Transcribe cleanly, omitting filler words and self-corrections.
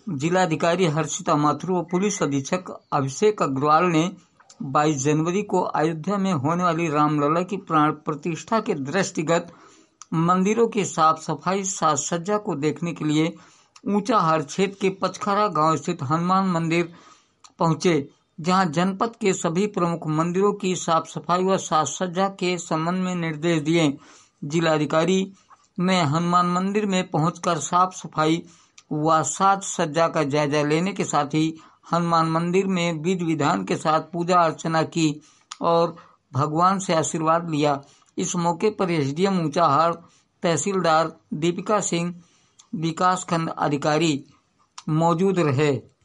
जिलाधिकारी हर्षिता माथुर व पुलिस अधीक्षक अभिषेक अग्रवाल ने 22 जनवरी को अयोध्या में होने वाली रामलला की प्राण प्रतिष्ठा के दृष्टिगत मंदिरों की साफ सफाई साज सज्जा को देखने के लिए ऊंचाहार क्षेत्र के पचखरा गांव स्थित हनुमान मंदिर पहुंचे, जहां जनपद के सभी प्रमुख मंदिरों की साफ सफाई व साज सज्जा के संबंध में निर्देश दिए। जिलाधिकारी ने हनुमान मंदिर में पहुंचकर साफ सफाई व साज सज्जा का जायजा लेने के साथ ही हनुमान मंदिर में विधि विधान के साथ पूजा अर्चना की और भगवान से आशीर्वाद लिया। इस मौके पर एसडीएम ऊंचाहार, तहसीलदार दीपिका सिंह, विकासखंड अधिकारी मौजूद रहे।